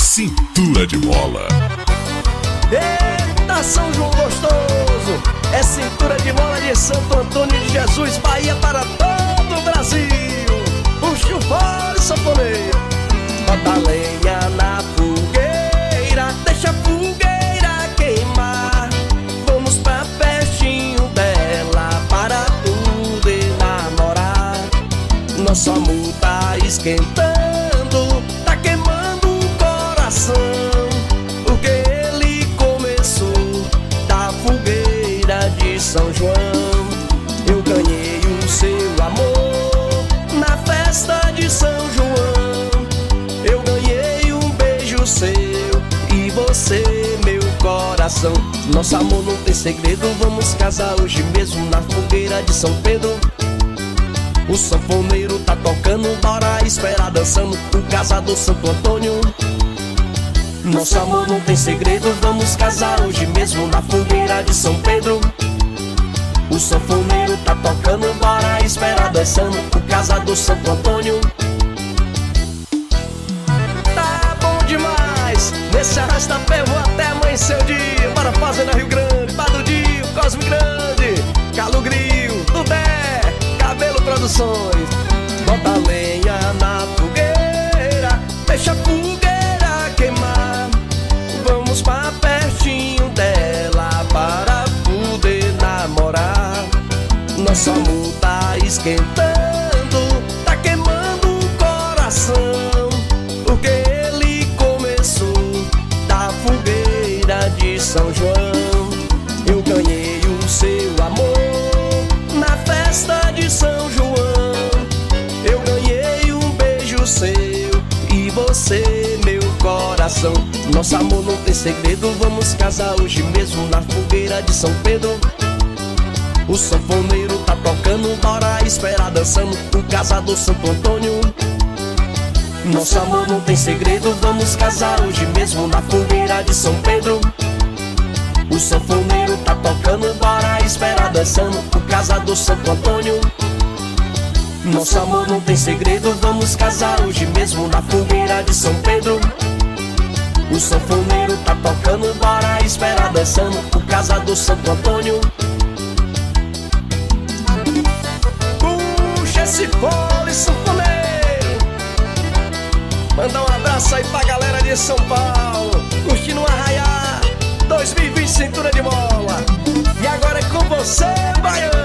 Cintura de Mola. Eita, São João gostoso! É cintura de mola de Santo Antônio de Jesus, Bahia para todo o Brasil. Puxa o fole, sanfoneiro. Bota a lenha na fogueira, deixa a fogueira queimar. Vamos pra pertinho dela para poder namorar. Nosso amor tá esquentando, tá queimando o coração. Porque ele começou da fogueira de São João. Eu ganhei o seu amor na festa de São João. Eu ganhei um beijo seu e você, meu coração. Nosso amor não tem segredo, vamos casar hoje mesmo na fogueira de São Pedro. O sanfoneiro tá tocando, bora esperar dançando o casador Santo Antônio. Nosso amor não tem segredo, vamos casar hoje mesmo na fogueira de São Pedro. O sanfoneiro tá tocando, bora esperar dançando o casador Santo Antônio. Tá bom demais, nesse arrasta-pé vou até amanhecer o dia. Bora fazer na Rio Grande, Badudinho, Cosme Grande, Calo Gril, Dudé, Cabelo Produções. Bota a lenha na fogueira, deixa a fogueira queimar. Vamos pra pertinho dela para poder namorar. Nosso amor tá esquentando, tá queimando o coração. Porque ele começou da fogueira de São João. Eu ganhei o seu amor na festa de São João. Eu ganhei um beijo seu e você, meu coração. Nosso amor não tem segredo, vamos casar hoje mesmo na fogueira de São Pedro. O sanfoneiro tá tocando, bora esperar dançando o casador Santo Antônio. Nosso amor não tem segredo, vamos casar hoje mesmo na fogueira de São Pedro. O sanfoneiro tá tocando, bora esperar dançando o casador Santo Antônio. Nosso amor não tem segredo, vamos casar hoje mesmo na fogueira de São Pedro. O sanfoneiro tá tocando, bora esperar dançando o casador Santo Antônio. Puxa esse fole, sanfoneiro. Manda um abraço aí pra galera de São Paulo, curtindo o Arraiá 2020 Cintura de Mola. E agora é com você, baiano.